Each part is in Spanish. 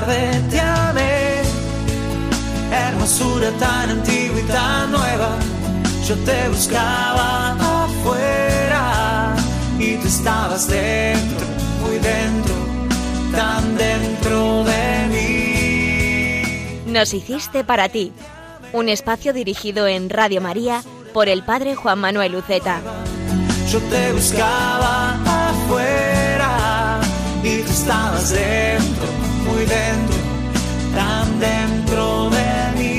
tarde te amé, hermosura tan antigua y tan nueva. Yo te buscaba afuera y tú estabas dentro, muy dentro, tan dentro de mí. Nos hiciste para ti, un espacio dirigido en Radio María por el Padre Juan Manuel Uceta. Yo te buscaba afuera y tú estabas dentro, muy dentro, tan dentro de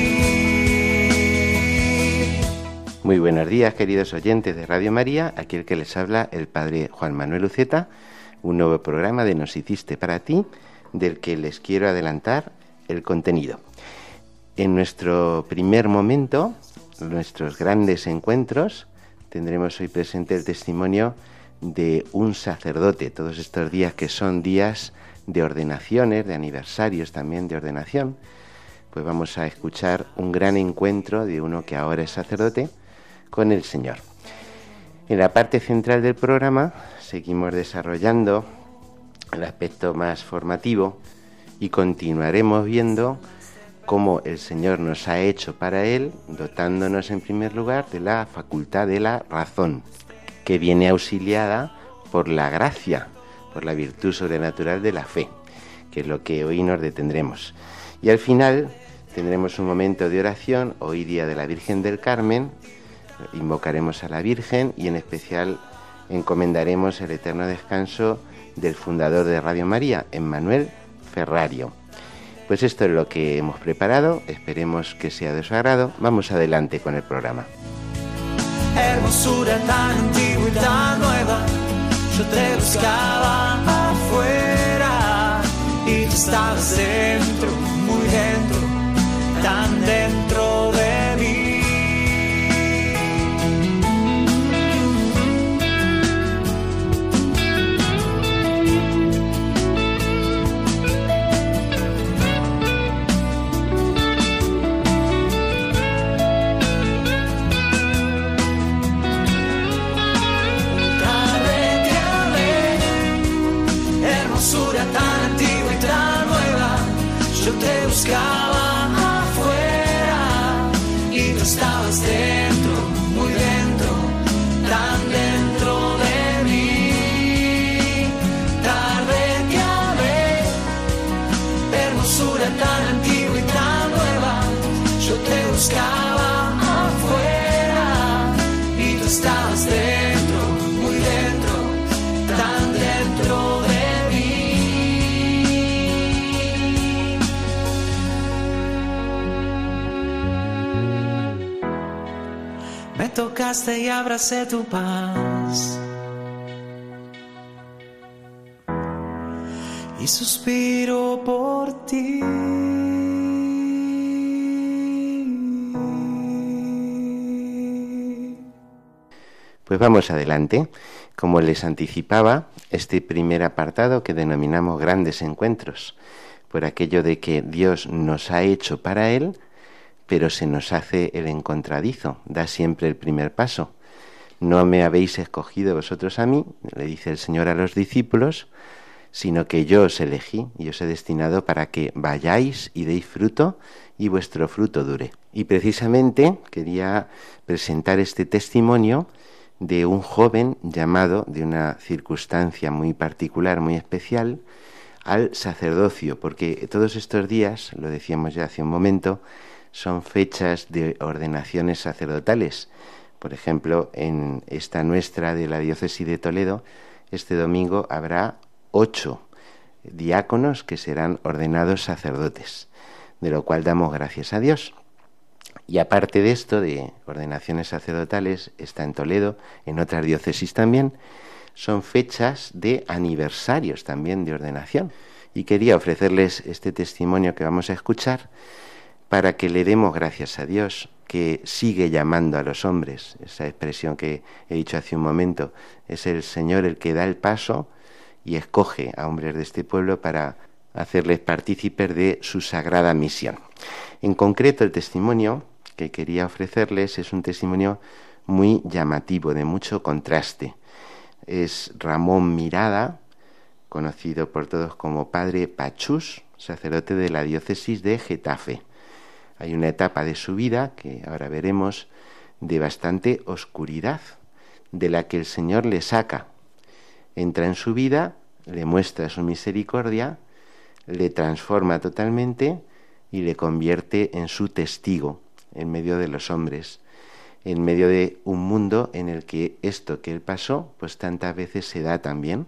mí. Muy buenos días, queridos oyentes de Radio María. Aquí el que les habla, el Padre Juan Manuel Uceta, un nuevo programa de Nos hiciste para ti, del que les quiero adelantar el contenido. En nuestro primer momento, nuestros grandes encuentros, tendremos hoy presente el testimonio de un sacerdote. Todos estos días que son días de ordenaciones, de aniversarios también de ordenación, pues vamos a escuchar un gran encuentro de uno que ahora es sacerdote con el Señor. En la parte central del programa seguimos desarrollando el aspecto más formativo y continuaremos viendo cómo el Señor nos ha hecho para Él, dotándonos en primer lugar de la facultad de la razón, que viene auxiliada por la gracia, por la virtud sobrenatural de la fe, que es lo que hoy nos detendremos. Y al final tendremos un momento de oración, hoy día de la Virgen del Carmen, invocaremos a la Virgen y en especial encomendaremos el eterno descanso del fundador de Radio María, Emmanuel Ferrario. Pues esto es lo que hemos preparado, esperemos que sea de su agrado. Vamos adelante con el programa. Hermosura tan antigua y tan nueva, yo te buscaba afuera y tú estabas dentro, muy dentro, tan dentro de mí. Yo te buscaba afuera y tú estabas dentro, muy dentro, tan dentro de mí. Tarde te amé, hermosura tan antigua y tan nueva. Yo te buscaba afuera y tú estabas dentro, muy dentro, tan dentro de mí. Me tocaste y abracé tu paz y suspiro por ti. Pues vamos adelante. Como les anticipaba, este primer apartado que denominamos grandes encuentros, por aquello de que Dios nos ha hecho para Él, pero se nos hace el encontradizo, da siempre el primer paso. No me habéis escogido vosotros a mí, le dice el Señor a los discípulos, sino que yo os elegí y os he destinado para que vayáis y deis fruto y vuestro fruto dure. Y precisamente quería presentar este testimonio de un joven llamado, de una circunstancia muy particular, muy especial, al sacerdocio, porque todos estos días, lo decíamos ya hace un momento, son fechas de ordenaciones sacerdotales. Por ejemplo, en esta nuestra de la diócesis de Toledo, este domingo habrá 8 diáconos que serán ordenados sacerdotes, de lo cual damos gracias a Dios. Y aparte de esto, de ordenaciones sacerdotales, está en Toledo, en otras diócesis también, son fechas de aniversarios también de ordenación. Y quería ofrecerles este testimonio que vamos a escuchar, para que le demos gracias a Dios, que sigue llamando a los hombres. Esa expresión que he dicho hace un momento, es el Señor el que da el paso y escoge a hombres de este pueblo para hacerles partícipes de su sagrada misión. En concreto, el testimonio que quería ofrecerles es un testimonio muy llamativo, de mucho contraste. Es Ramón Mirada, conocido por todos como Padre Pachús, sacerdote de la diócesis de Getafe. Hay una etapa de su vida, que ahora veremos, de bastante oscuridad, de la que el Señor le saca. Entra en su vida, le muestra su misericordia, le transforma totalmente y le convierte en su testigo en medio de los hombres, en medio de un mundo en el que esto que él pasó, pues tantas veces se da también.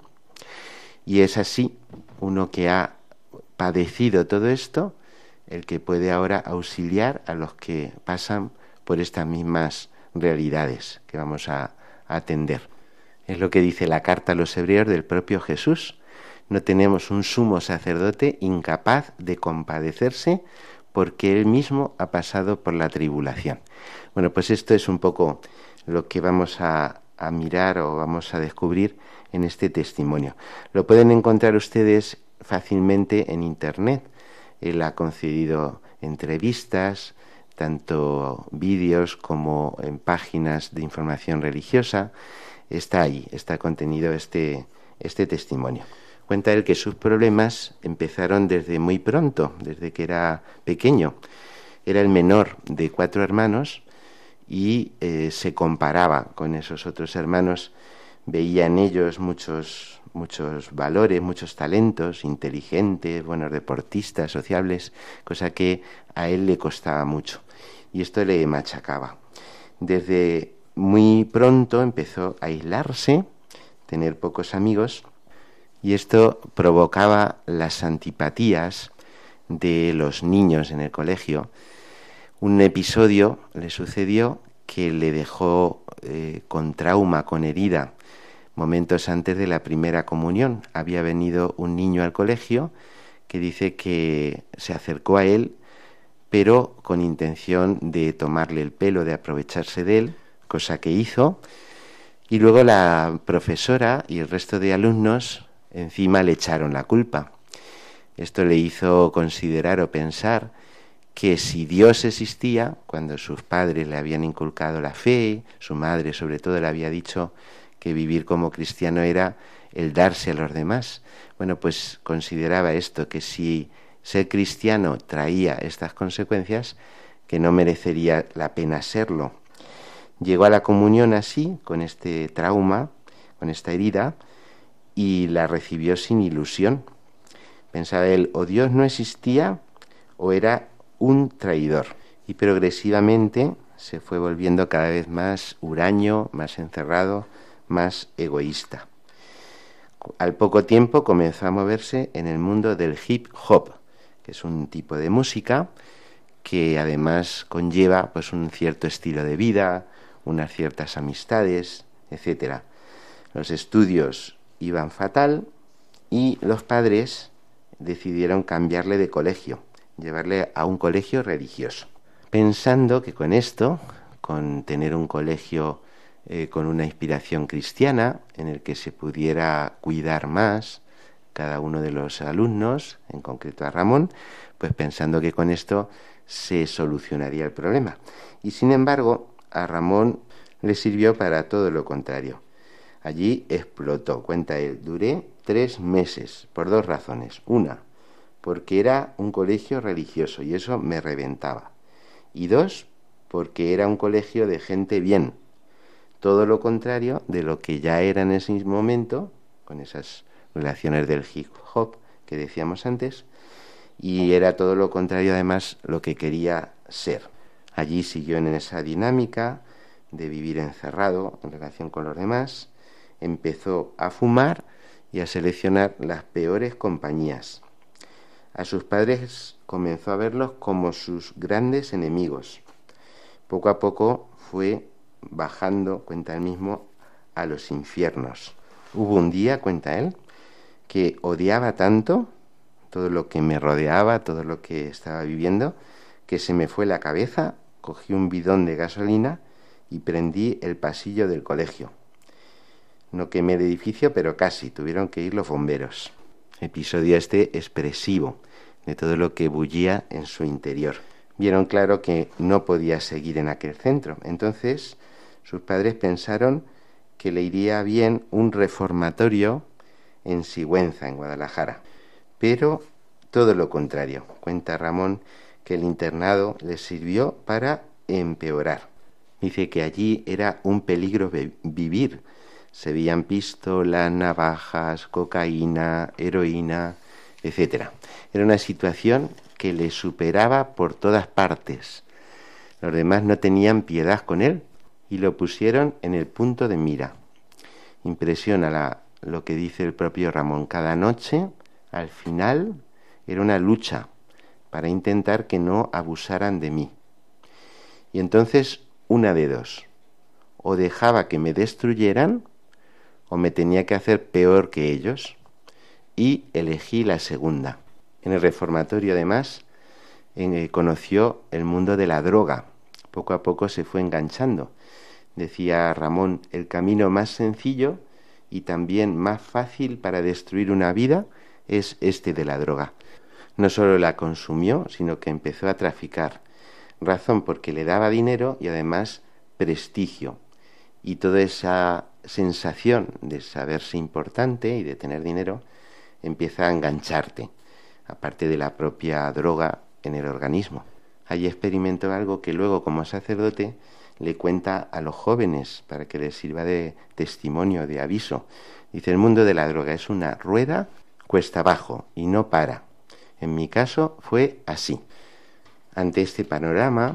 Y es así, uno que ha padecido todo esto, el que puede ahora auxiliar a los que pasan por estas mismas realidades que vamos a atender. Es lo que dice la carta a los hebreos del propio Jesús. No tenemos un sumo sacerdote incapaz de compadecerse porque él mismo ha pasado por la tribulación. Bueno, pues esto es un poco lo que vamos a mirar o vamos a descubrir en este testimonio. Lo pueden encontrar ustedes fácilmente en Internet. Él ha concedido entrevistas, tanto vídeos como en páginas de información religiosa. Está ahí, está contenido este testimonio. Cuenta él que sus problemas empezaron desde muy pronto, desde que era pequeño. Era el menor de 4 hermanos y se comparaba con esos otros hermanos. Veía en ellos muchos valores, muchos talentos, inteligentes, buenos deportistas, sociables, cosa que a él le costaba mucho. Y esto le machacaba. Desde muy pronto empezó a aislarse, tener pocos amigos, y esto provocaba las antipatías de los niños en el colegio. Un episodio le sucedió que le dejó con trauma, con herida. Momentos antes de la primera comunión había venido un niño al colegio que dice que se acercó a él, pero con intención de tomarle el pelo, de aprovecharse de él, cosa que hizo, y luego la profesora y el resto de alumnos encima le echaron la culpa. Esto le hizo considerar o pensar que si Dios existía, cuando sus padres le habían inculcado la fe, su madre sobre todo le había dicho que vivir como cristiano era el darse a los demás. Bueno, pues consideraba esto, que si ser cristiano traía estas consecuencias, que no merecería la pena serlo. Llegó a la comunión así, con este trauma, con esta herida, y la recibió sin ilusión. Pensaba él, o Dios no existía o era un traidor. Y progresivamente se fue volviendo cada vez más huraño, más encerrado, más egoísta. Al poco tiempo comenzó a moverse en el mundo del hip hop, que es un tipo de música que además conlleva pues un cierto estilo de vida, unas ciertas amistades, etc. Los estudios iban fatal y los padres decidieron cambiarle de colegio, llevarle a un colegio religioso, pensando que con esto, con tener un colegio con una inspiración cristiana, en el que se pudiera cuidar más cada uno de los alumnos, en concreto a Ramón, pues pensando que con esto se solucionaría el problema. Y sin embargo, a Ramón le sirvió para todo lo contrario. Allí explotó, cuenta él, duré 3 meses, por 2 razones. Una, porque era un colegio religioso y eso me reventaba. Y 2, porque era un colegio de gente bien. Todo lo contrario de lo que ya era en ese momento, con esas relaciones del hip hop que decíamos antes, y era todo lo contrario además lo que quería ser. Allí siguió en esa dinámica de vivir encerrado en relación con los demás, empezó a fumar y a seleccionar las peores compañías. A sus padres comenzó a verlos como sus grandes enemigos. Poco a poco fue bajando, cuenta él mismo, a los infiernos. Hubo un día, cuenta él, que odiaba tanto todo lo que me rodeaba, todo lo que estaba viviendo, que se me fue la cabeza, cogí un bidón de gasolina y prendí el pasillo del colegio. No quemé el edificio, pero casi, tuvieron que ir los bomberos. Episodio expresivo de todo lo que bullía en su interior. Vieron claro que no podía seguir en aquel centro. Entonces sus padres pensaron que le iría bien un reformatorio en Sigüenza, en Guadalajara. Pero todo lo contrario. Cuenta Ramón que el internado le sirvió para empeorar. Dice que allí era un peligro vivir. Se veían pistolas, navajas, cocaína, heroína, etc. Era una situación que le superaba por todas partes. Los demás no tenían piedad con él y lo pusieron en el punto de mira. Impresiona lo que dice el propio Ramón. Cada noche, al final, era una lucha para intentar que no abusaran de mí. Y entonces, una de dos. O dejaba que me destruyeran o me tenía que hacer peor que ellos. Y elegí la segunda. En el reformatorio, además, conoció el mundo de la droga. Poco a poco se fue enganchando. Decía Ramón, el camino más sencillo y también más fácil para destruir una vida es este de la droga. No solo la consumió, sino que empezó a traficar. Razón porque le daba dinero y además prestigio. Y toda esa sensación de saberse importante y de tener dinero empieza a engancharte, aparte de la propia droga en el organismo. Allí experimentó algo que luego, como sacerdote, le cuenta a los jóvenes para que les sirva de testimonio, de aviso. Dice, el mundo de la droga es una rueda cuesta abajo y no para. En mi caso fue así. Ante este panorama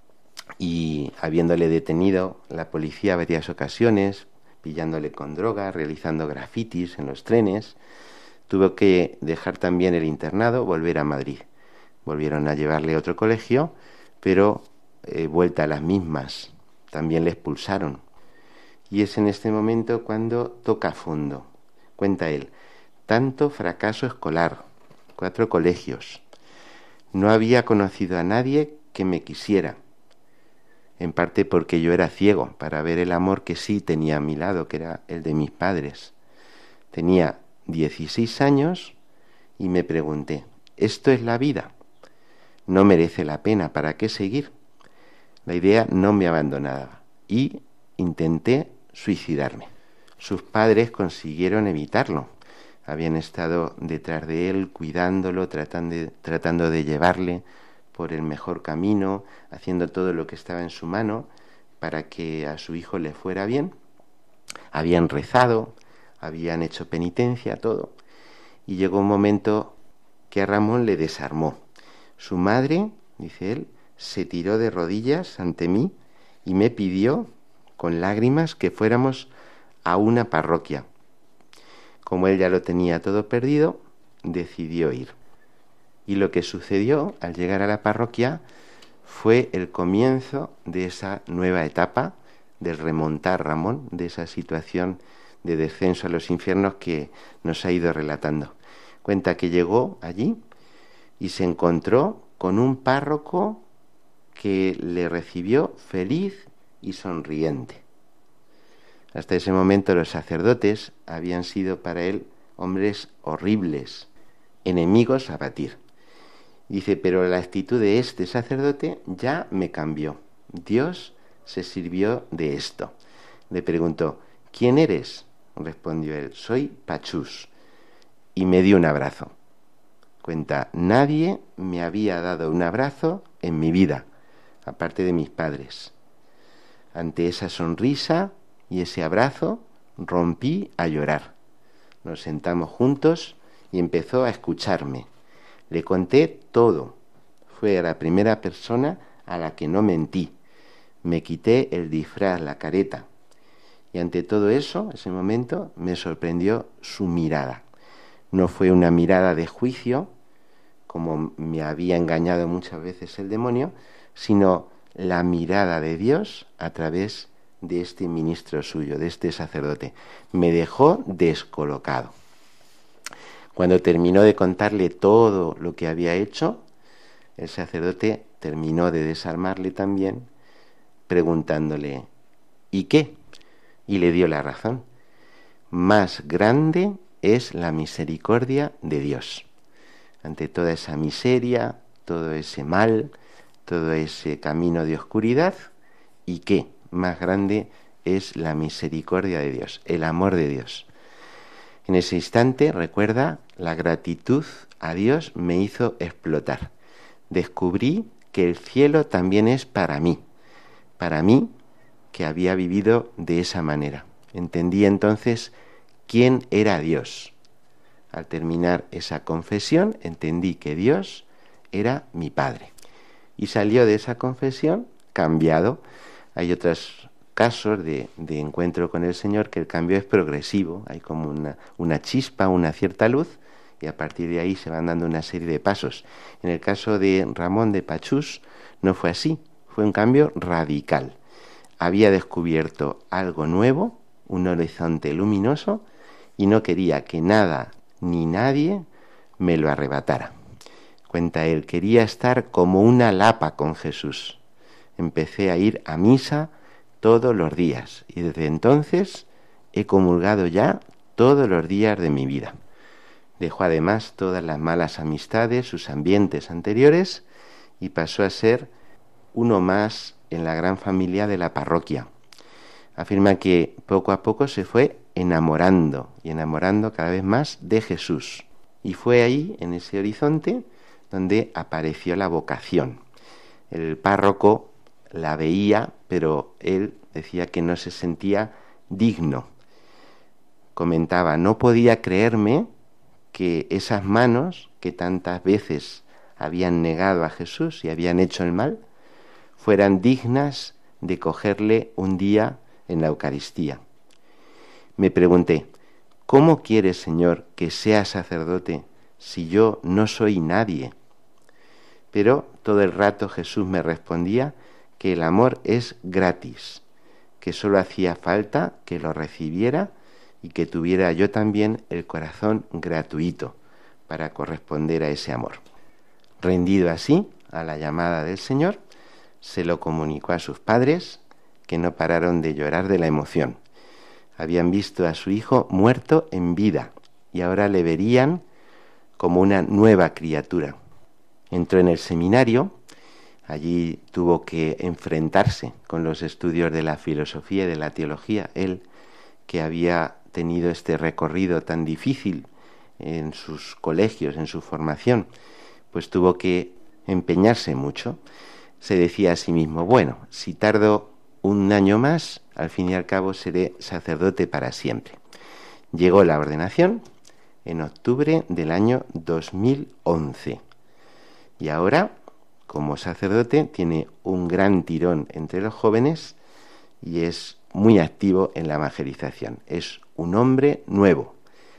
y habiéndole detenido la policía varias ocasiones, pillándole con droga, realizando grafitis en los trenes, tuvo que dejar también el internado, volver a Madrid. Volvieron a llevarle a otro colegio, pero vuelta a las mismas. También le expulsaron. Y es en este momento cuando toca fondo. Cuenta él, tanto fracaso escolar, 4 colegios. No había conocido a nadie que me quisiera. En parte porque yo era ciego para ver el amor que sí tenía a mi lado, que era el de mis padres. Tenía 16 años y me pregunté, ¿esto es la vida? No merece la pena, ¿para qué seguir? La idea no me abandonaba y intenté suicidarme. Sus padres consiguieron evitarlo. Habían estado detrás de él, cuidándolo, tratando de llevarle por el mejor camino, haciendo todo lo que estaba en su mano para que a su hijo le fuera bien. Habían rezado, habían hecho penitencia, todo. Y llegó un momento que a Ramón le desarmó. Su madre, dice él, se tiró de rodillas ante mí y me pidió, con lágrimas, que fuéramos a una parroquia. Como él ya lo tenía todo perdido, decidió ir. Y lo que sucedió al llegar a la parroquia fue el comienzo de esa nueva etapa, de remontar Ramón, de esa situación de descenso a los infiernos que nos ha ido relatando. Cuenta que llegó allí y se encontró con un párroco que le recibió feliz y sonriente. Hasta ese momento los sacerdotes habían sido para él hombres horribles, enemigos a batir. Dice, pero la actitud de este sacerdote ya me cambió. Dios se sirvió de esto. Le preguntó, ¿quién eres? Respondió él, soy Pachús. Y me dio un abrazo. Cuenta, nadie me había dado un abrazo en mi vida, aparte de mis padres. Ante esa sonrisa y ese abrazo, rompí a llorar. Nos sentamos juntos y empezó a escucharme. Le conté todo. Fue la primera persona a la que no mentí. Me quité el disfraz, la careta. Y ante todo eso, ese momento, me sorprendió su mirada. No fue una mirada de juicio, como me había engañado muchas veces el demonio, sino la mirada de Dios a través de este ministro suyo, de este sacerdote. Me dejó descolocado. Cuando terminó de contarle todo lo que había hecho, el sacerdote terminó de desarmarle también, preguntándole, ¿y qué? Y le dio la razón. Más grande es la misericordia de Dios. Ante toda esa miseria, todo ese mal, todo ese camino de oscuridad, ¿y qué? Más grande es la misericordia de Dios, el amor de Dios. En ese instante, recuerda, la gratitud a Dios me hizo explotar. Descubrí que el cielo también es para mí que había vivido de esa manera. Entendí entonces quién era Dios. Al terminar esa confesión, entendí que Dios era mi Padre. Y salió de esa confesión cambiado. Hay otros casos de encuentro con el Señor que el cambio es progresivo. Hay como una chispa, una cierta luz, y a partir de ahí se van dando una serie de pasos. En el caso de Ramón de Pachús no fue así, fue un cambio radical. Había descubierto algo nuevo, un horizonte luminoso, y no quería que nada ni nadie me lo arrebatara. Cuenta él, quería estar como una lapa con Jesús. Empecé a ir a misa todos los días y desde entonces he comulgado ya todos los días de mi vida. Dejó además todas las malas amistades, sus ambientes anteriores, y pasó a ser uno más en la gran familia de la parroquia. Afirma que poco a poco se fue enamorando cada vez más de Jesús. Y fue ahí, en ese horizonte, donde apareció la vocación. El párroco la veía, pero él decía que no se sentía digno. Comentaba, no podía creerme que esas manos que tantas veces habían negado a Jesús y habían hecho el mal, fueran dignas de cogerle un día en la Eucaristía. Me pregunté, ¿cómo quieres, Señor, que sea sacerdote si yo no soy nadie? Pero todo el rato Jesús me respondía que el amor es gratis, que solo hacía falta que lo recibiera y que tuviera yo también el corazón gratuito para corresponder a ese amor. Rendido así a la llamada del Señor, se lo comunicó a sus padres, que no pararon de llorar de la emoción. Habían visto a su hijo muerto en vida y ahora le verían como una nueva criatura. Entró en el seminario, allí tuvo que enfrentarse con los estudios de la filosofía y de la teología. Él, que había tenido este recorrido tan difícil en sus colegios, en su formación, pues tuvo que empeñarse mucho. Se decía a sí mismo, bueno, si tardo un año más, al fin y al cabo seré sacerdote para siempre. Llegó la ordenación en octubre del año 2011 y ahora, como sacerdote, tiene un gran tirón entre los jóvenes y es muy activo en la evangelización. Es un hombre nuevo,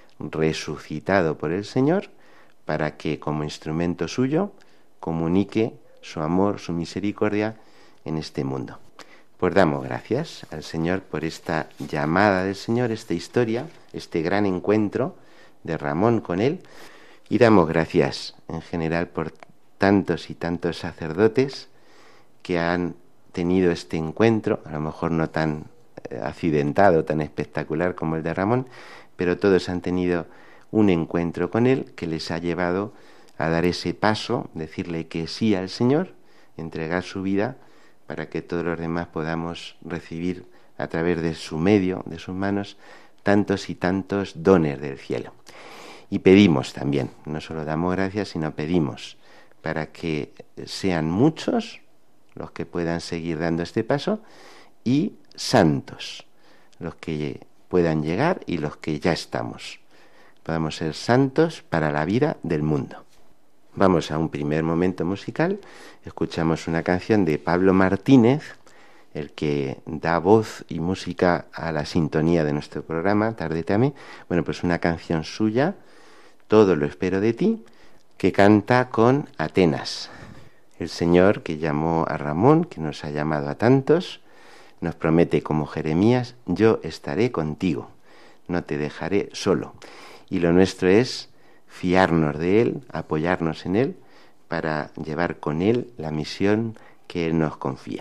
resucitado por el Señor, para que como instrumento suyo comunique su amor, su misericordia en este mundo. Pues damos gracias al Señor por esta llamada del Señor, esta historia, este gran encuentro de Ramón con él, y damos gracias en general por tantos y tantos sacerdotes que han tenido este encuentro, a lo mejor no tan accidentado, tan espectacular como el de Ramón, pero todos han tenido un encuentro con él que les ha llevado a dar ese paso, decirle que sí al Señor, entregar su vida para que todos los demás podamos recibir a través de su medio, de sus manos, tantos y tantos dones del cielo. Y pedimos también, no solo damos gracias, sino pedimos para que sean muchos los que puedan seguir dando este paso y santos, los que puedan llegar y los que ya estamos. Podamos ser santos para la vida del mundo. Vamos a un primer momento musical. Escuchamos una canción de Pablo Martínez, el que da voz y música a la sintonía de nuestro programa, Tárdete a mí. Bueno, pues una canción suya, Todo lo espero de ti, que canta con Atenas. El Señor que llamó a Ramón, que nos ha llamado a tantos, nos promete como Jeremías, yo estaré contigo, no te dejaré solo. Y lo nuestro es fiarnos de Él, apoyarnos en Él, para llevar con Él la misión que Él nos confía.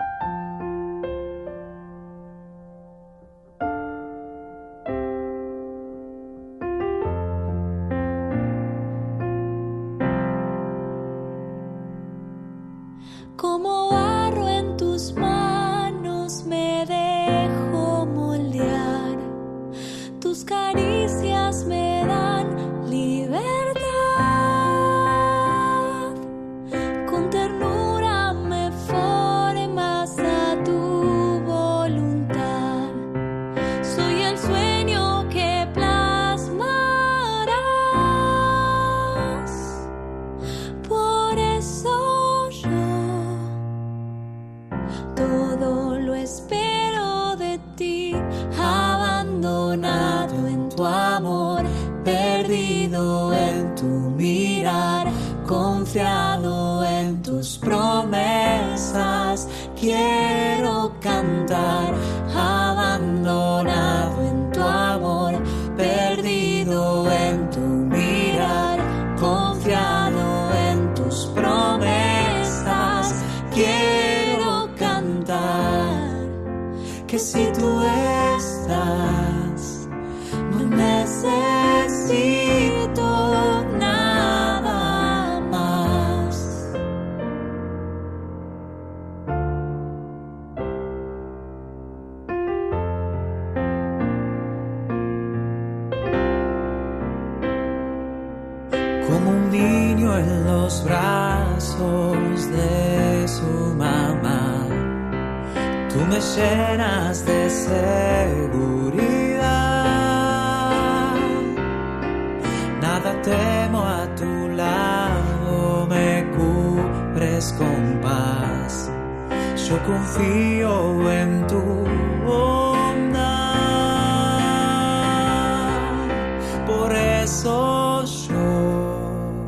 Como barro en tus manos me dejo moldear, tus caricias tu mirar, confiado en tus promesas. Quiero cantar, abandonado en tu amor, perdido en tu mirar, confiado en tus promesas. Quiero cantar que si tú estás, no necesito nada más. Como un niño en los brazos de su mamá, tú me llenas de seguridad. Nada temo, a tu lado me cubres con paz. Yo confío en tu bondad. Por eso yo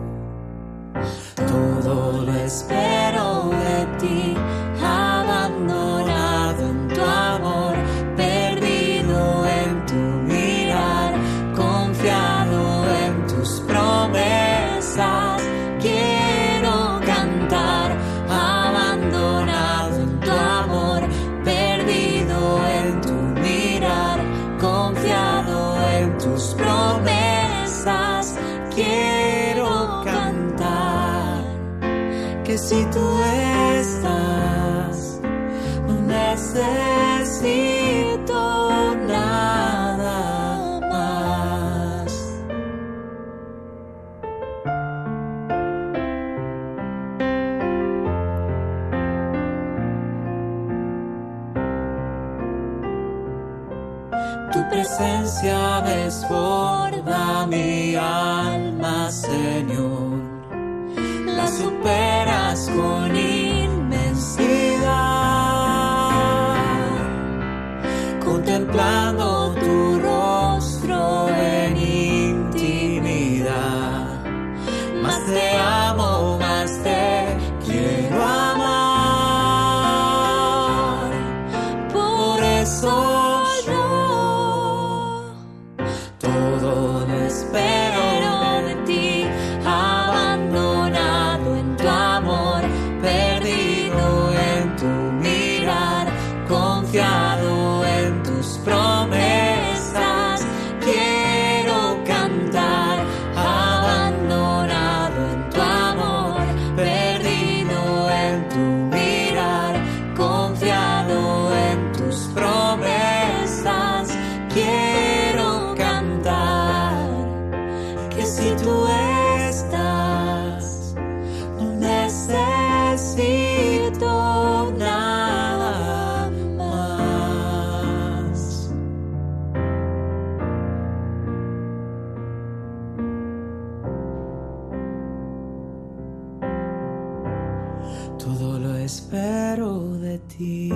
todo lo espero de ti, abandonado en tu amor, perdido en tu mirar, confiado en tus promesas. Quiero cantar, abandonado en tu amor, perdido en tu mirar, confiado en tus promesas. Quiero cantar que si tú estás, no necesito nada más. Tu presencia desborda mi alma, Señor. La superas con inmensidad, contemplando tu rostro en intimidad. Más te amo, más te quiero amar. Por eso yo todo lo espero de ti, abandonado en tu amor, perdido en tu mirar, confiado en tus promesas. Quiero cantar, abandonado en tu amor, perdido en tu mirar, confiado en tus promesas. Quiero cantar que si tú estás, no necesito nada más. Todo lo espero de ti.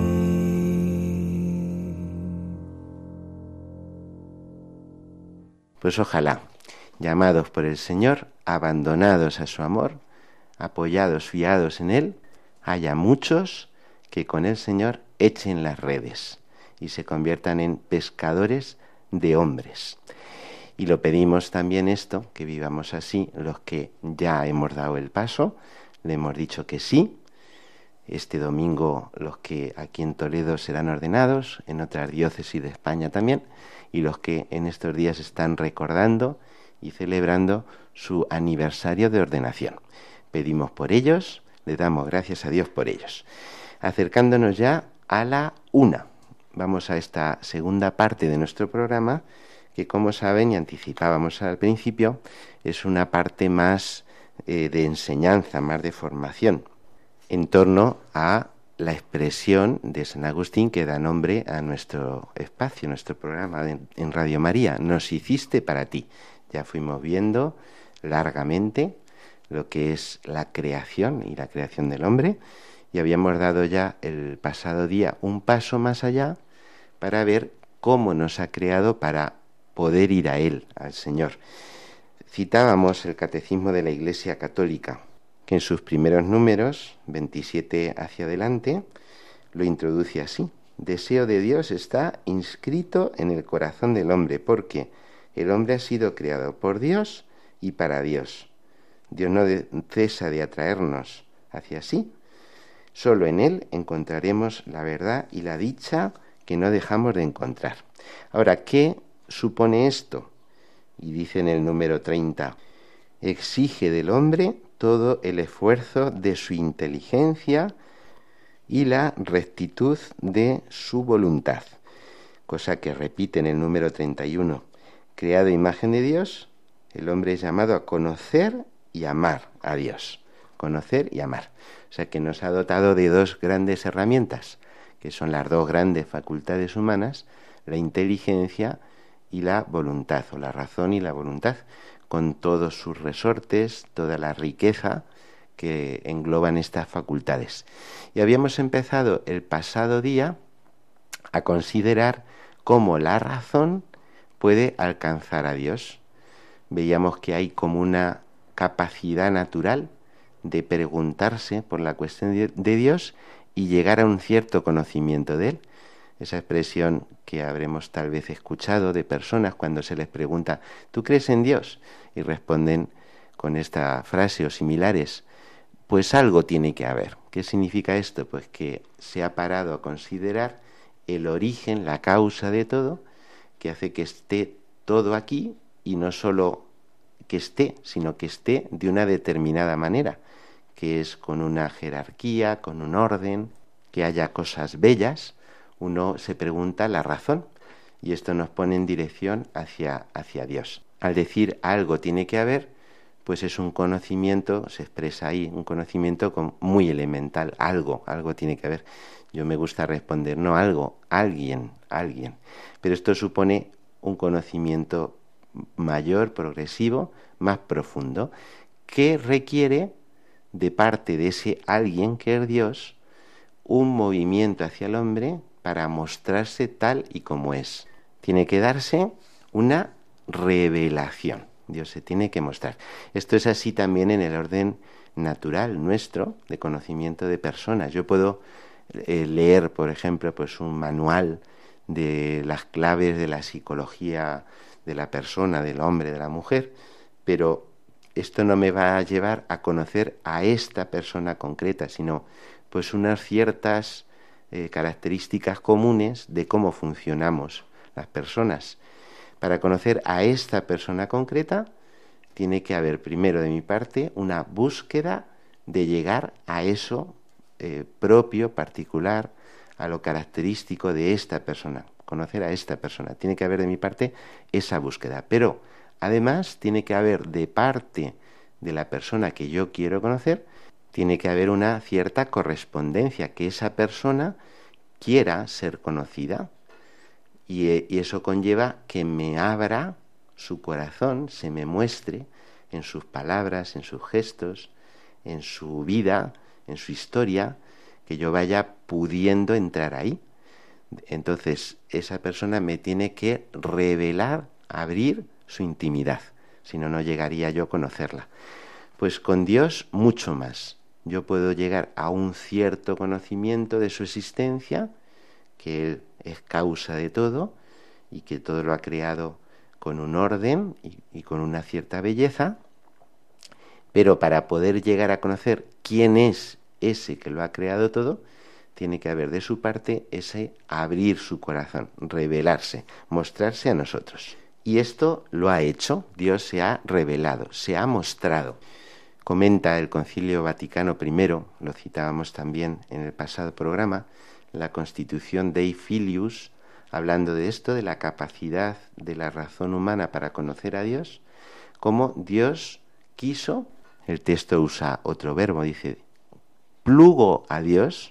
Pues ojalá, llamados por el Señor, abandonados a su amor, apoyados, fiados en Él, haya muchos que con el Señor echen las redes y se conviertan en pescadores de hombres. Y lo pedimos también esto, que vivamos así, los que ya hemos dado el paso, le hemos dicho que sí. Este domingo los que aquí en Toledo serán ordenados, en otras diócesis de España también, y los que en estos días están recordando y celebrando su aniversario de ordenación. Pedimos por ellos, le damos gracias a Dios por ellos. Acercándonos ya a la 1. Vamos a esta segunda parte de nuestro programa, que como saben y anticipábamos al principio, es una parte más de enseñanza, más de formación, en torno a la expresión de San Agustín que da nombre a nuestro espacio, nuestro programa en Radio María. Nos hiciste para ti. Ya fuimos viendo largamente lo que es la creación y la creación del hombre, y habíamos dado ya el pasado día un paso más allá para ver cómo nos ha creado para poder ir a Él, al Señor. Citábamos el Catecismo de la Iglesia Católica, que en sus primeros números, 27 hacia adelante, lo introduce así. Deseo de Dios está inscrito en el corazón del hombre, porque el hombre ha sido creado por Dios y para Dios. Dios no cesa de atraernos hacia sí. Solo en Él encontraremos la verdad y la dicha que no dejamos de encontrar. Ahora, ¿qué supone esto? Y dice en el número 30, exige del hombre todo el esfuerzo de su inteligencia y la rectitud de su voluntad. Cosa que repite en el número 31. Creado a imagen de Dios, el hombre es llamado a conocer y amar a Dios. Conocer y amar. O sea que nos ha dotado de dos grandes herramientas, que son las dos grandes facultades humanas, la inteligencia y la voluntad, o la razón y la voluntad, con todos sus resortes, toda la riqueza que engloban estas facultades. Y habíamos empezado el pasado día a considerar cómo la razón puede alcanzar a Dios. Veíamos que hay como una capacidad natural de preguntarse por la cuestión de Dios y llegar a un cierto conocimiento de Él. Esa expresión que habremos tal vez escuchado de personas cuando se les pregunta, ¿tú crees en Dios? Y responden con esta frase o similares, pues algo tiene que haber. ¿Qué significa esto? Pues que se ha parado a considerar el origen, la causa de todo, que hace que esté todo aquí y no solo que esté, sino que esté de una determinada manera, que es con una jerarquía, con un orden, que haya cosas bellas. Uno se pregunta la razón y esto nos pone en dirección hacia Dios. Al decir algo tiene que haber, pues es un conocimiento, se expresa ahí, un conocimiento muy elemental, algo tiene que haber. Yo me gusta responder, no algo, alguien. Pero esto supone un conocimiento mayor, progresivo, más profundo, que requiere de parte de ese alguien que es Dios, un movimiento hacia el hombre para mostrarse tal y como es. Tiene que darse una revelación. Dios se tiene que mostrar. Esto es así también en el orden natural nuestro de conocimiento de personas. Yo puedo leer, por ejemplo, pues un manual de las claves de la psicología de la persona, del hombre, de la mujer, pero esto no me va a llevar a conocer a esta persona concreta, sino pues unas ciertas características comunes de cómo funcionamos las personas. Para conocer a esta persona concreta, tiene que haber primero de mi parte una búsqueda de llegar a eso propio, particular, a lo característico de esta persona, conocer a esta persona. Tiene que haber de mi parte esa búsqueda, pero además tiene que haber de parte de la persona que yo quiero conocer, tiene que haber una cierta correspondencia, que esa persona quiera ser conocida. Y eso conlleva que me abra su corazón, se me muestre en sus palabras, en sus gestos, en su vida, en su historia, que yo vaya pudiendo entrar ahí. Entonces, esa persona me tiene que revelar, abrir su intimidad, si no, no llegaría yo a conocerla. Pues con Dios mucho más. Yo puedo llegar a un cierto conocimiento de su existencia, que Él es causa de todo y que todo lo ha creado con un orden y con una cierta belleza, pero para poder llegar a conocer quién es ese que lo ha creado todo, tiene que haber de su parte ese abrir su corazón, revelarse, mostrarse a nosotros. Y esto lo ha hecho, Dios se ha revelado, se ha mostrado. Comenta el Concilio Vaticano I, lo citábamos también en el pasado programa, la Constitución Dei Filius, hablando de esto, de la capacidad de la razón humana para conocer a Dios, como Dios quiso, el texto usa otro verbo, dice, plugo a Dios,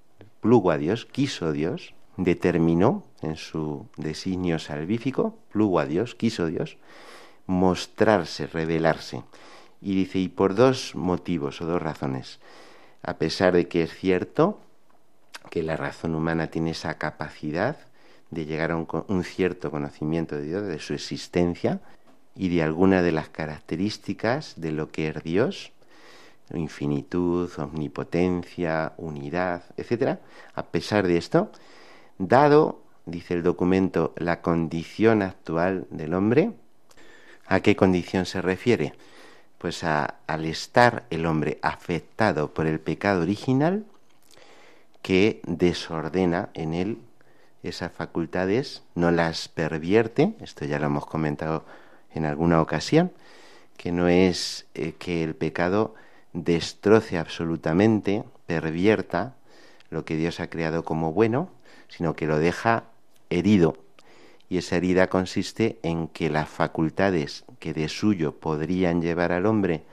quiso Dios, determinó en su designio salvífico, plugo a Dios, quiso Dios, mostrarse, revelarse. Y dice, y por dos motivos o dos razones, a pesar de que es cierto que la razón humana tiene esa capacidad de llegar a un cierto conocimiento de Dios, de su existencia, y de alguna de las características de lo que es Dios, infinitud, omnipotencia, unidad, etc. A pesar de esto, dado, dice el documento, la condición actual del hombre, ¿a qué condición se refiere? Pues al estar el hombre afectado por el pecado original que desordena en él esas facultades, no las pervierte, esto ya lo hemos comentado en alguna ocasión, que no es que el pecado destroce absolutamente, pervierta lo que Dios ha creado como bueno, sino que lo deja herido. Y esa herida consiste en que las facultades que de suyo podrían llevar al hombre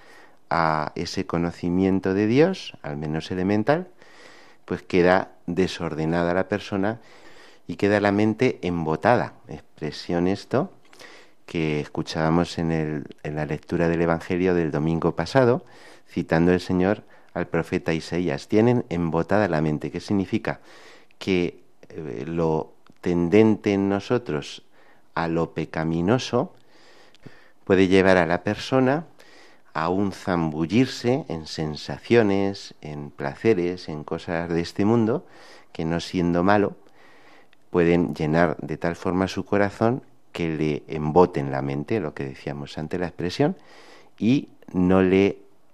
a ese conocimiento de Dios, al menos elemental, pues queda desordenada la persona y queda la mente embotada. Expresión esto que escuchábamos en la lectura del Evangelio del domingo pasado, citando el Señor al profeta Isaías. Tienen embotada la mente. ¿Qué significa? Que lo tendente en nosotros a lo pecaminoso puede llevar a la persona a un zambullirse en sensaciones, en placeres, en cosas de este mundo, que no siendo malo, pueden llenar de tal forma su corazón que le emboten la mente, lo que decíamos ante la expresión, y no le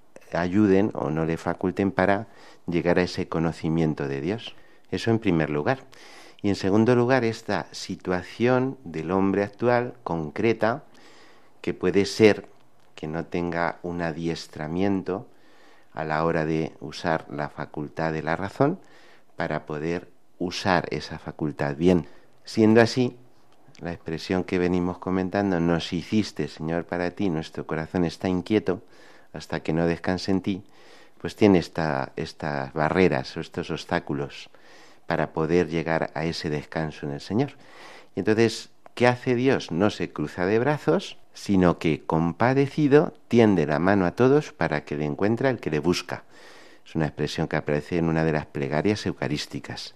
ayuden o no le faculten para llegar a ese conocimiento de Dios. Eso en primer lugar. Y en segundo lugar, esta situación del hombre actual, concreta, que puede ser que no tenga un adiestramiento a la hora de usar la facultad de la razón para poder usar esa facultad bien. Siendo así, la expresión que venimos comentando, nos hiciste, Señor, para ti, nuestro corazón está inquieto hasta que no descanse en ti, pues tiene estas barreras o estos obstáculos para poder llegar a ese descanso en el Señor. Y entonces, ¿qué hace Dios? No se cruza de brazos, sino que compadecido tiende la mano a todos para que le encuentre al que le busca. Es una expresión que aparece en una de las plegarias eucarísticas.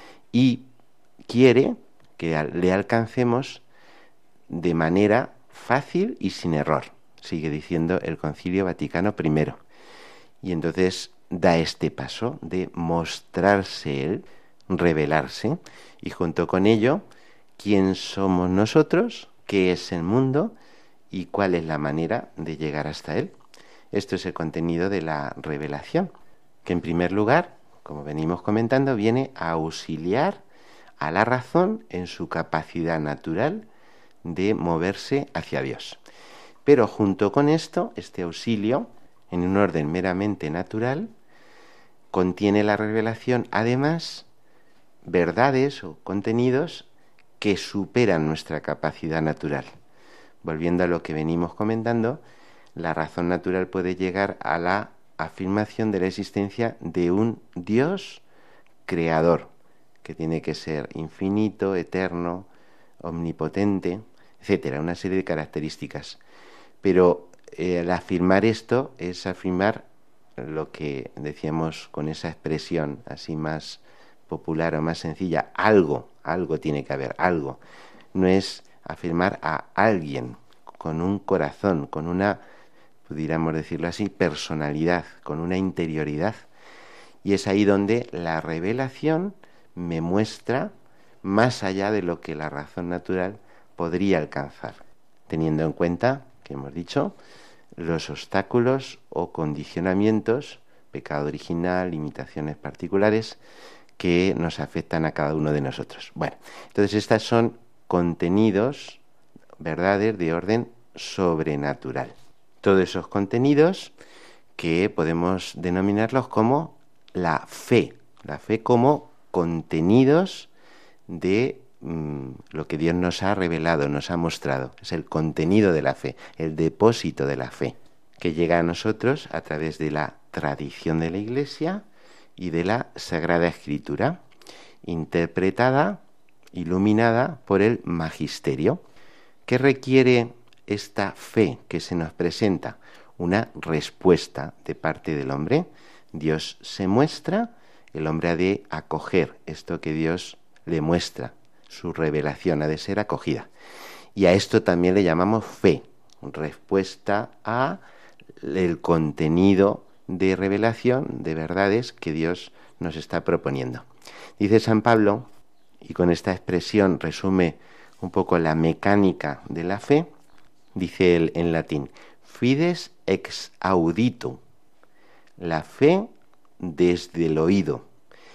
Y quiere que le alcancemos de manera fácil y sin error, sigue diciendo el Concilio Vaticano I. Y entonces da este paso de mostrarse Él, revelarse, y junto con ello, ¿quién somos nosotros? ¿Qué es el mundo? ¿Y cuál es la manera de llegar hasta Él? Esto es el contenido de la revelación, que en primer lugar, como venimos comentando, viene a auxiliar a la razón en su capacidad natural de moverse hacia Dios. Pero junto con esto, este auxilio, en un orden meramente natural, contiene la revelación, además, verdades o contenidos que superan nuestra capacidad natural. Volviendo a lo que venimos comentando, la razón natural puede llegar a la afirmación de la existencia de un Dios creador, que tiene que ser infinito, eterno, omnipotente, etcétera, una serie de características. Pero al afirmar esto es afirmar lo que decíamos con esa expresión así más popular o más sencilla, algo tiene que haber, algo. No es afirmar a alguien con un corazón, con una, pudiéramos decirlo así, personalidad, con una interioridad. Y es ahí donde la revelación me muestra más allá de lo que la razón natural podría alcanzar, teniendo en cuenta, que hemos dicho, los obstáculos o condicionamientos, pecado original, limitaciones particulares, que nos afectan a cada uno de nosotros. Bueno, entonces estos son contenidos, verdades de orden sobrenatural. Todos esos contenidos que podemos denominarlos como la fe como contenidos de lo que Dios nos ha revelado, nos ha mostrado. Es el contenido de la fe, el depósito de la fe, que llega a nosotros a través de la tradición de la Iglesia y de la Sagrada Escritura, interpretada, iluminada por el magisterio. ¿Qué requiere esta fe que se nos presenta? Una respuesta de parte del hombre. Dios se muestra, el hombre ha de acoger esto que Dios le muestra, su revelación ha de ser acogida. Y a esto también le llamamos fe, respuesta a el contenido de revelación, de verdades que Dios nos está proponiendo. Dice San Pablo, y con esta expresión resume un poco la mecánica de la fe, dice él en latín: fides ex auditu, la fe desde el oído.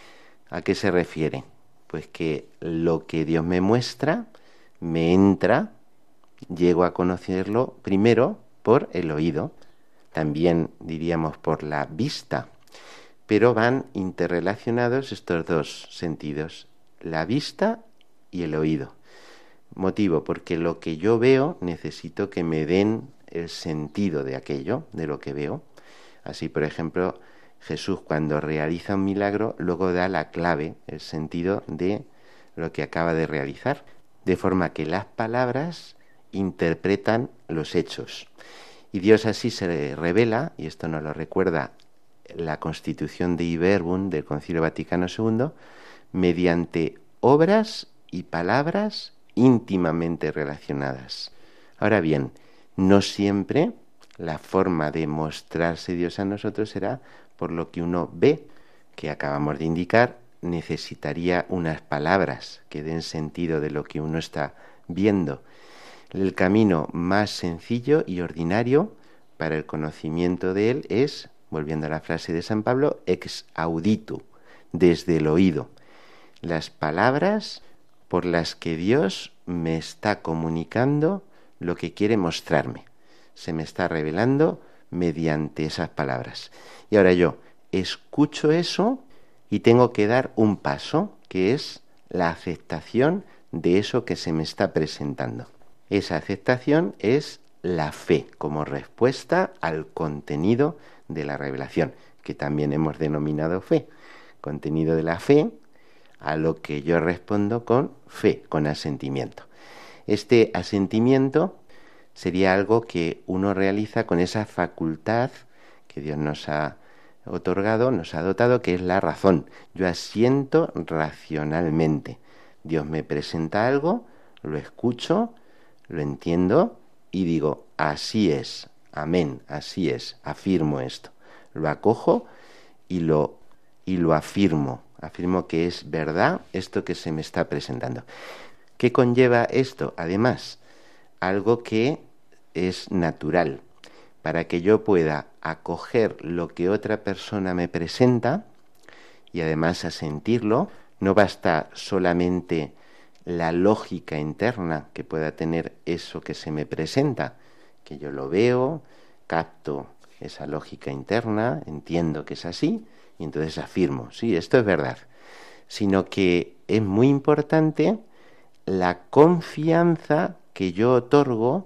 ¿A qué se refiere? Pues que lo que Dios me muestra me entra, llego a conocerlo primero por el oído, también diríamos por la vista, pero van interrelacionados estos dos sentidos, la vista y el oído. Motivo, porque lo que yo veo necesito que me den el sentido de aquello, de lo que veo. Así, por ejemplo, Jesús, cuando realiza un milagro, luego da la clave, el sentido de lo que acaba de realizar, de forma que las palabras interpretan los hechos. Y Dios así se revela, y esto nos lo recuerda la Constitución de Iberbum del Concilio Vaticano II, mediante obras y palabras íntimamente relacionadas. Ahora bien, no siempre la forma de mostrarse Dios a nosotros será por lo que uno ve, que acabamos de indicar, necesitaría unas palabras que den sentido de lo que uno está viendo. El camino más sencillo y ordinario para el conocimiento de Él es, volviendo a la frase de San Pablo, ex auditu, desde el oído. Las palabras por las que Dios me está comunicando lo que quiere mostrarme. Se me está revelando mediante esas palabras. Y ahora yo escucho eso y tengo que dar un paso, que es la aceptación de eso que se me está presentando. Esa aceptación es la fe como respuesta al contenido de la revelación, que también hemos denominado fe. Contenido de la fe a lo que yo respondo con fe, con asentimiento. Este asentimiento sería algo que uno realiza con esa facultad que Dios nos ha otorgado, nos ha dotado, que es la razón. Yo asiento racionalmente. Dios me presenta algo, lo escucho, lo entiendo y digo, así es, amén, así es, afirmo esto. Lo acojo y lo afirmo. Afirmo que es verdad esto que se me está presentando. ¿Qué conlleva esto? Además, algo que es natural. Para que yo pueda acoger lo que otra persona me presenta y además asentirlo, no basta solamente la lógica interna que pueda tener eso que se me presenta, que yo lo veo, capto esa lógica interna, entiendo que es así, y entonces afirmo, sí, esto es verdad, sino que es muy importante la confianza que yo otorgo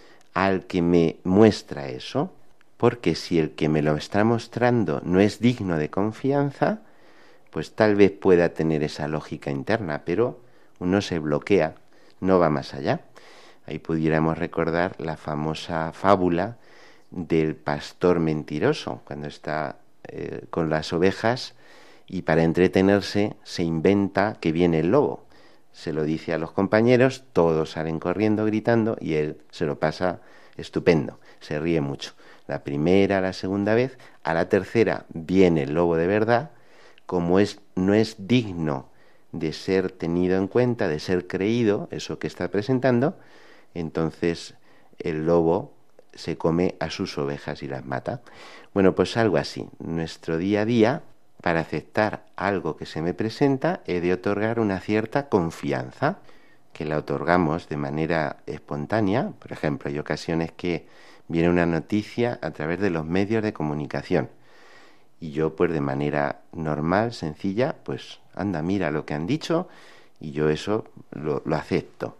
al que me muestra eso, porque si el que me lo está mostrando no es digno de confianza, pues tal vez pueda tener esa lógica interna, pero uno se bloquea, no va más allá. Ahí pudiéramos recordar la famosa fábula del pastor mentiroso, cuando está con las ovejas y para entretenerse se inventa que viene el lobo. Se lo dice a los compañeros, todos salen corriendo gritando y él se lo pasa estupendo, se ríe mucho. La primera, la segunda vez, a la tercera viene el lobo de verdad, como no es digno de ser tenido en cuenta, de ser creído, eso que está presentando, entonces el lobo se come a sus ovejas y las mata. Bueno, pues algo así. Nuestro día a día, para aceptar algo que se me presenta, he de otorgar una cierta confianza, que la otorgamos de manera espontánea. Por ejemplo, hay ocasiones que viene una noticia a través de los medios de comunicación y yo pues de manera normal, sencilla, pues anda, mira lo que han dicho y yo eso lo acepto.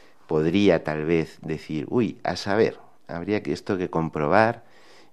Podría tal vez decir, uy, a saber, habría que esto que comprobar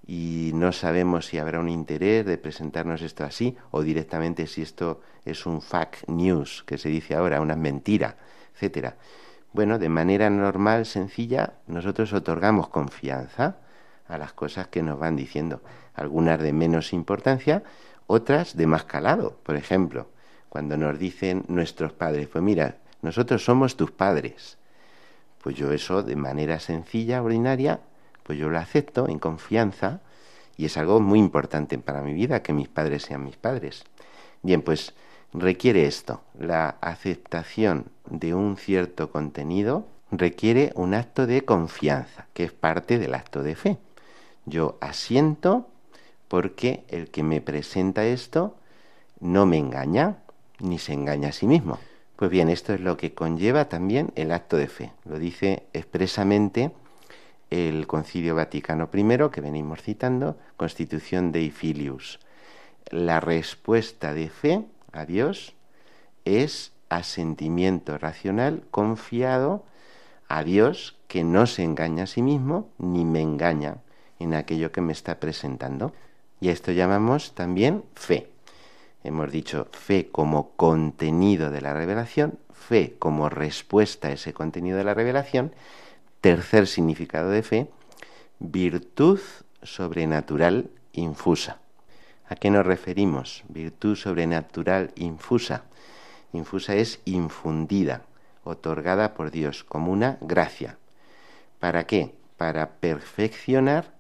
y no sabemos si habrá un interés de presentarnos esto así o directamente si esto es un fake news, que se dice ahora, una mentira, etcétera. Bueno, de manera normal, sencilla, nosotros otorgamos confianza a las cosas que nos van diciendo, algunas de menos importancia, otras de más calado. Por ejemplo, cuando nos dicen nuestros padres, pues mira, nosotros somos tus padres. Pues yo eso de manera sencilla, ordinaria, pues yo lo acepto en confianza y es algo muy importante para mi vida, que mis padres sean mis padres. Bien, pues requiere esto, la aceptación de un cierto contenido requiere un acto de confianza, que es parte del acto de fe. Yo asiento porque el que me presenta esto no me engaña, ni se engaña a sí mismo. Pues bien, esto es lo que conlleva también el acto de fe. Lo dice expresamente el Concilio Vaticano I, que venimos citando, Constitución Dei Filius. La respuesta de fe a Dios es asentimiento racional confiado a Dios, que no se engaña a sí mismo ni me engaña en aquello que me está presentando. Y a esto llamamos también fe. Hemos dicho fe como contenido de la revelación, fe como respuesta a ese contenido de la revelación. Tercer significado de fe, virtud sobrenatural infusa. ¿A qué nos referimos? Virtud sobrenatural infusa. Infusa es infundida, otorgada por Dios como una gracia. ¿Para qué? Para perfeccionar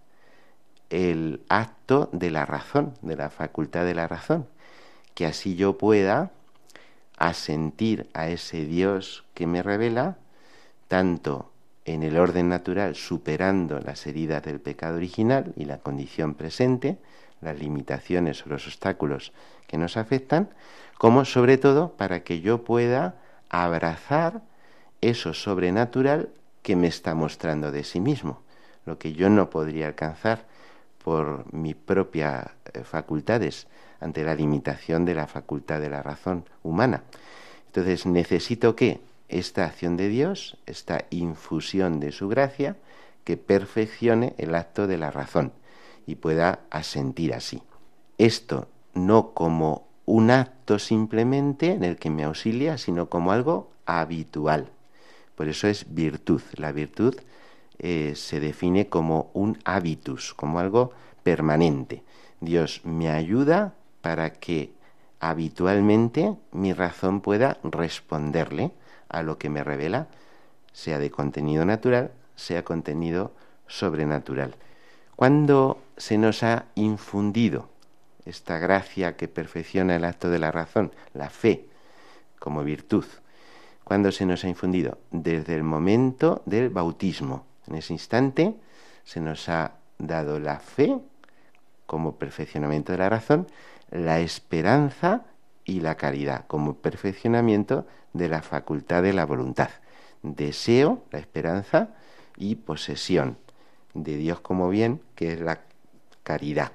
el acto de la razón, de la facultad de la razón, que así yo pueda asentir a ese Dios que me revela, tanto en el orden natural, superando las heridas del pecado original y la condición presente, las limitaciones o los obstáculos que nos afectan, como sobre todo para que yo pueda abrazar eso sobrenatural que me está mostrando de sí mismo, lo que yo no podría alcanzar por mis propias facultades ante la limitación de la facultad de la razón humana. Entonces necesito que esta acción de Dios, esta infusión de su gracia, que perfeccione el acto de la razón y pueda asentir así. Esto no como un acto simplemente en el que me auxilia, sino como algo habitual. Por eso es virtud. La virtud se define como un habitus, como algo permanente. Dios me ayuda para que habitualmente mi razón pueda responderle a lo que me revela, sea de contenido natural, sea contenido sobrenatural. Cuando se nos ha infundido esta gracia que perfecciona el acto de la razón, la fe como virtud, cuando se nos ha infundido desde el momento del bautismo, en ese instante se nos ha dado la fe como perfeccionamiento de la razón, la esperanza y la caridad como perfeccionamiento de la facultad de la voluntad. Deseo, la esperanza, y posesión de Dios como bien, que es la caridad.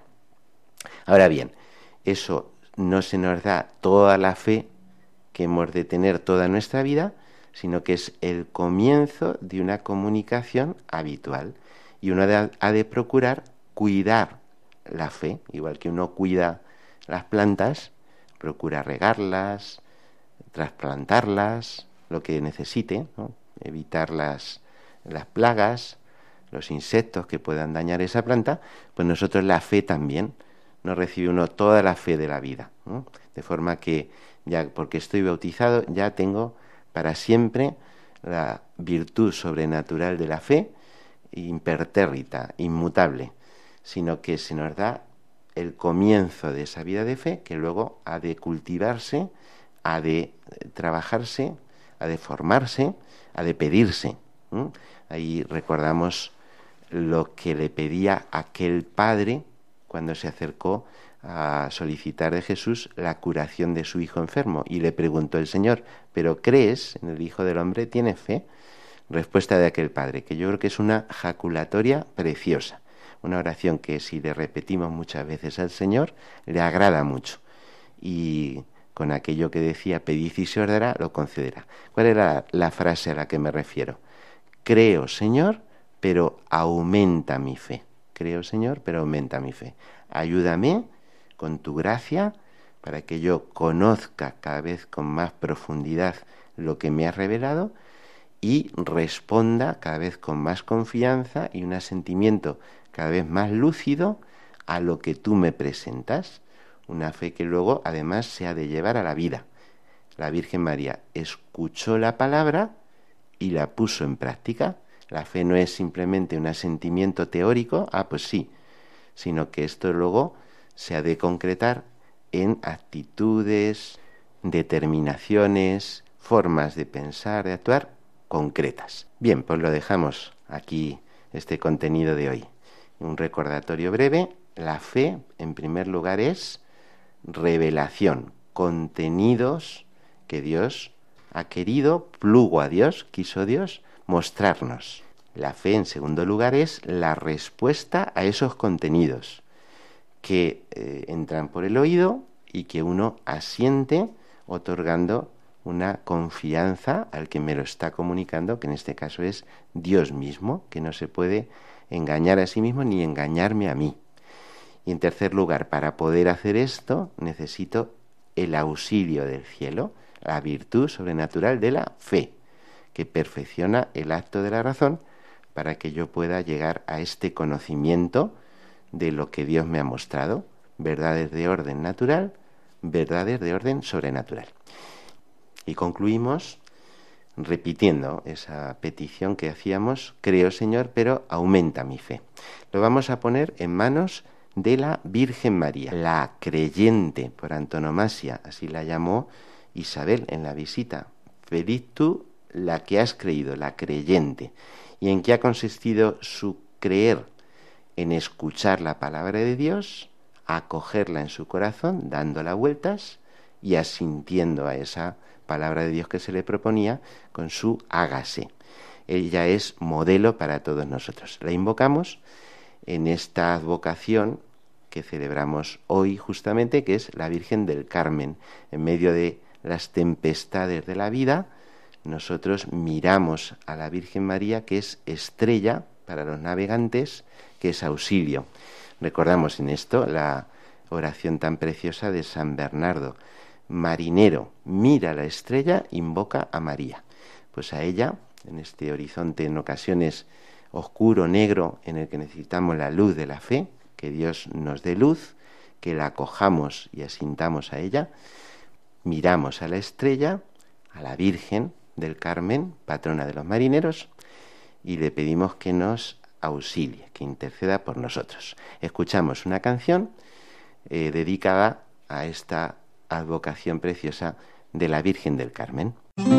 Ahora bien, eso no se nos da toda la fe que hemos de tener toda nuestra vida, sino que es el comienzo de una comunicación habitual. Y uno ha de procurar cuidar la fe, igual que uno cuida las plantas, procura regarlas, trasplantarlas, lo que necesite, ¿no? Evitar las plagas, los insectos que puedan dañar esa planta. Pues nosotros la fe también, no recibe uno toda la fe de la vida, ¿no? De forma que ya porque estoy bautizado ya tengo para siempre la virtud sobrenatural de la fe, impertérrita, inmutable, sino que se nos da el comienzo de esa vida de fe que luego ha de cultivarse, ha de trabajarse, ha de formarse, ha de pedirse. Ahí recordamos lo que le pedía aquel padre cuando se acercó a solicitar de Jesús la curación de su hijo enfermo y le preguntó el Señor: ¿pero crees en el Hijo del Hombre? ¿Tienes fe? Respuesta de aquel padre, que yo creo que es una jaculatoria preciosa, una oración que si le repetimos muchas veces al Señor le agrada mucho, y con aquello que decía pedid y se os dará, lo concederá. ¿Cuál era la frase a la que me refiero? Creo, Señor, pero aumenta mi fe. Creo, Señor, pero aumenta mi fe. Ayúdame con tu gracia para que yo conozca cada vez con más profundidad lo que me has revelado y responda cada vez con más confianza y un asentimiento cada vez más lúcido a lo que tú me presentas. Una fe que luego además se ha de llevar a la vida. La Virgen María escuchó la palabra y la puso en práctica. La fe no es simplemente un asentimiento teórico, pues sí, sino que esto luego se ha de concretar en actitudes, determinaciones, formas de pensar, de actuar concretas. Bien, pues lo dejamos aquí, este contenido de hoy. Un recordatorio breve: la fe, en primer lugar, es revelación, contenidos que Dios ha querido, plugo a Dios, quiso Dios mostrarnos. La fe, en segundo lugar, es la respuesta a esos contenidos que entran por el oído y que uno asiente, otorgando una confianza al que me lo está comunicando, que en este caso es Dios mismo, que no se puede engañar a sí mismo ni engañarme a mí. Y en tercer lugar, para poder hacer esto, necesito el auxilio del cielo, la virtud sobrenatural de la fe, que perfecciona el acto de la razón para que yo pueda llegar a este conocimiento de lo que Dios me ha mostrado, verdades de orden natural, verdades de orden sobrenatural. Y concluimos repitiendo esa petición que hacíamos: creo, Señor, pero aumenta mi fe. Lo vamos a poner en manos de la Virgen María, la creyente por antonomasia, así la llamó Isabel en la visita. Feliz tú la que has creído, la creyente. ¿Y en qué ha consistido su creer? En escuchar la palabra de Dios, acogerla en su corazón, dándola vueltas y asintiendo a esa palabra de Dios que se le proponía con su hágase. Ella es modelo para todos nosotros. La invocamos en esta advocación que celebramos hoy justamente, que es la Virgen del Carmen. En medio de las tempestades de la vida, nosotros miramos a la Virgen María, que es estrella para los navegantes, que es auxilio. Recordamos en esto la oración tan preciosa de San Bernardo: marinero, mira la estrella, invoca a María. Pues a ella, en este horizonte en ocasiones oscuro, negro, en el que necesitamos la luz de la fe, que Dios nos dé luz, que la acojamos y asintamos a ella, miramos a la estrella, a la Virgen del Carmen, patrona de los marineros, y le pedimos que nos auxilie, que interceda por nosotros. Escuchamos una canción dedicada a esta advocación preciosa de la Virgen del Carmen.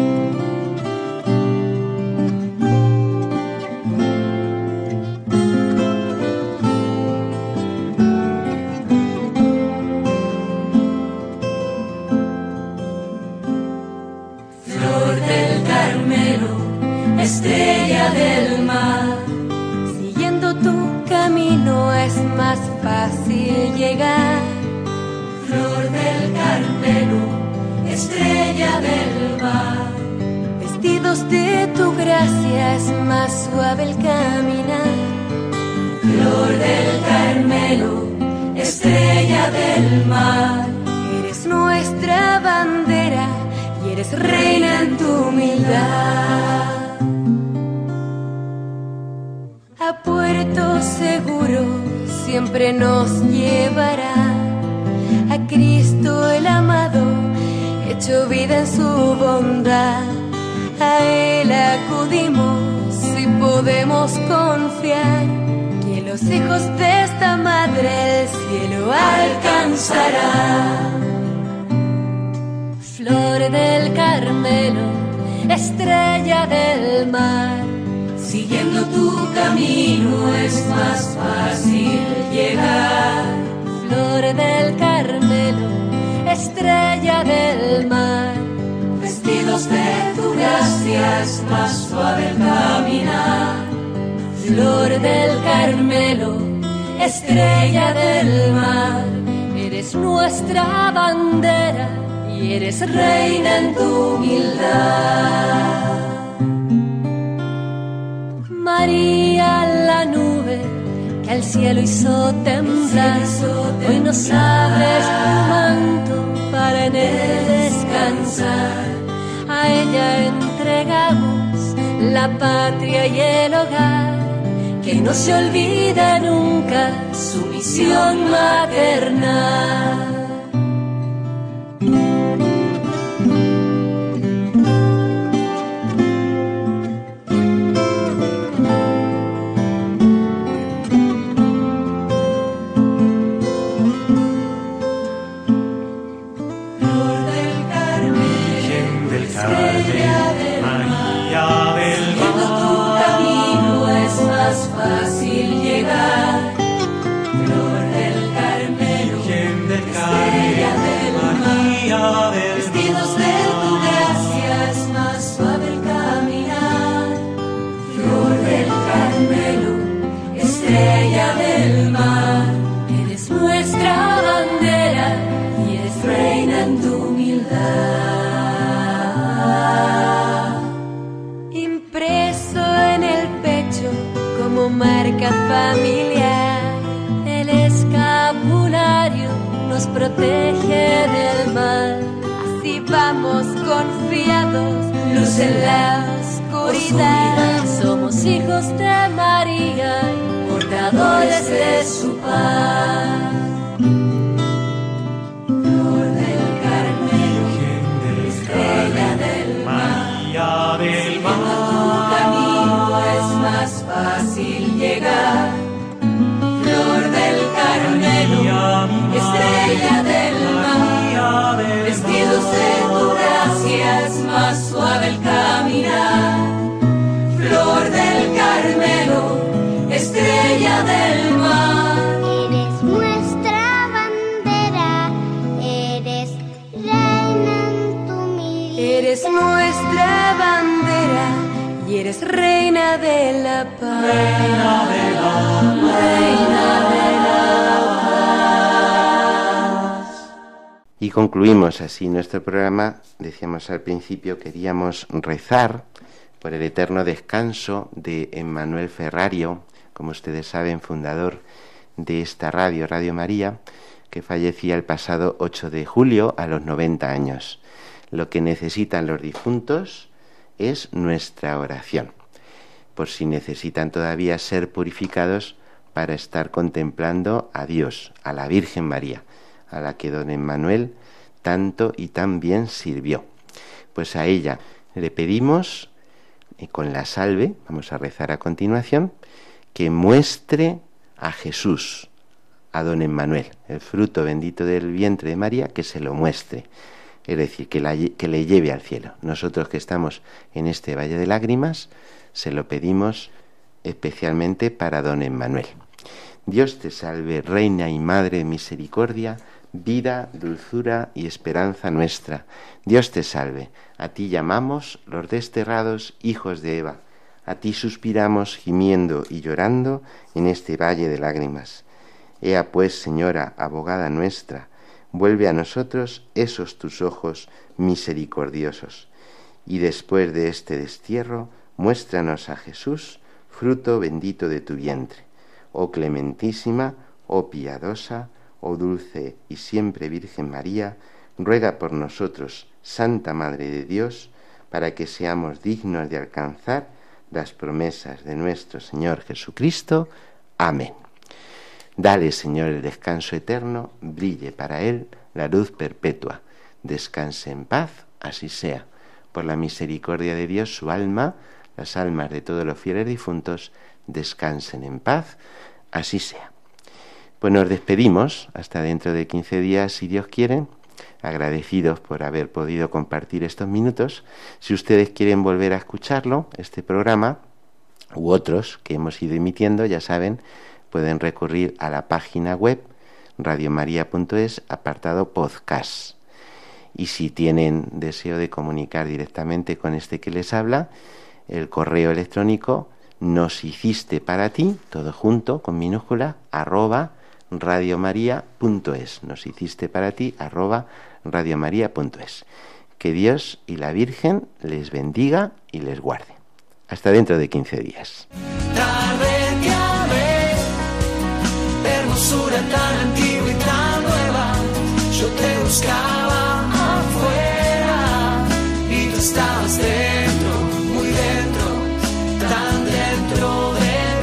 Flor del Carmelo, estrella del mar, siguiendo tu camino es más fácil llegar. Flor del Carmelo, estrella del mar, vestidos de tu gracia es más suave el caminar. Flor del Carmelo, estrella del mar, eres nuestra bandera y eres reina en tu humildad. A puerto seguro siempre nos llevará, a Cristo el amado, hecho vida en su bondad. A Él acudimos y podemos confiar que los hijos de esta madre el cielo alcanzará. Flor del Carmelo, estrella del mar, siguiendo tu camino es más fácil llegar. Flor del Carmelo, estrella del mar, vestidos de tu gracia es más suave el caminar. Flor del Carmelo, estrella del mar, eres nuestra bandera y eres reina en tu humildad. María, la nube que al cielo hizo temblar, hoy nos abres tu manto para en él descansar. A ella entregamos la patria y el hogar, que no se olvida nunca su misión maternal. bandera y eres reina en tu humildad. Impreso en el pecho como marca familiar, el escapulario nos protege del mal. Así vamos confiados, luz en la oscuridad. Somos hijos de María, portadores de su paz. Flor del Carmelo, estrella del mar, siguiendo tu camino es más fácil llegar. Flor del Carmelo, estrella del mar, vestidos de tu gracia es más suave el caminar. Flor del Carmelo, estrella del mar. Eres nuestra bandera, eres reina en tu humildad. Eres nuestra bandera y eres reina de la paz. Reina de la paz. Reina de la paz. Y concluimos así nuestro programa. Decíamos al principio, queríamos rezar por el eterno descanso de Emmanuel Ferrario, como ustedes saben, fundador de esta radio, Radio María, que fallecía el pasado 8 de julio a los 90 años. Lo que necesitan los difuntos es nuestra oración, por si necesitan todavía ser purificados para estar contemplando a Dios, a la Virgen María, a la que don Emmanuel tanto y tan bien sirvió. Pues a ella le pedimos, con la salve, vamos a rezar a continuación, que muestre a Jesús, a don Emmanuel, el fruto bendito del vientre de María, que se lo muestre, es decir, que le lleve al cielo. Nosotros que estamos en este valle de lágrimas, se lo pedimos especialmente para don Emmanuel. Dios te salve, Reina y Madre de Misericordia, vida, dulzura y esperanza nuestra. Dios te salve, a ti llamamos los desterrados hijos de Eva, a ti suspiramos gimiendo y llorando en este valle de lágrimas. Ea pues, Señora, abogada nuestra, vuelve a nosotros esos tus ojos misericordiosos, y después de este destierro, muéstranos a Jesús, fruto bendito de tu vientre. Oh clementísima, oh piadosa, oh dulce y siempre Virgen María, ruega por nosotros, Santa Madre de Dios, para que seamos dignos de alcanzar las promesas de nuestro Señor Jesucristo. Amén. Dale, Señor, el descanso eterno, brille para él la luz perpetua. Descanse en paz, así sea. Por la misericordia de Dios, su alma, las almas de todos los fieles difuntos, descansen en paz, así sea. Pues nos despedimos hasta dentro de 15 días, si Dios quiere, agradecidos por haber podido compartir estos minutos. Si ustedes quieren volver a escucharlo, este programa, u otros que hemos ido emitiendo, ya saben, pueden recurrir a la página web radiomaria.es, apartado podcast. Y si tienen deseo de comunicar directamente con este que les habla, el correo electrónico noshicisteparati, todo junto, con minúscula, @radiomaria.es. noshicisteparati, @radiomaria.es. Que Dios y la Virgen les bendiga y les guarde. Hasta dentro de 15 días. Tarde te amé, hermosura tan antigua y tan nueva. Yo te buscaba afuera y tú estabas dentro, muy dentro, tan dentro de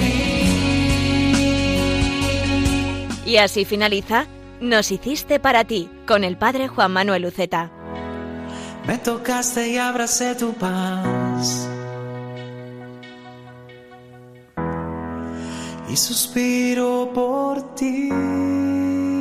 mí. Y así finaliza Nos hiciste para ti, con el padre Juan Manuel Uceta. Me tocaste y abracé tu paz y suspiro por ti.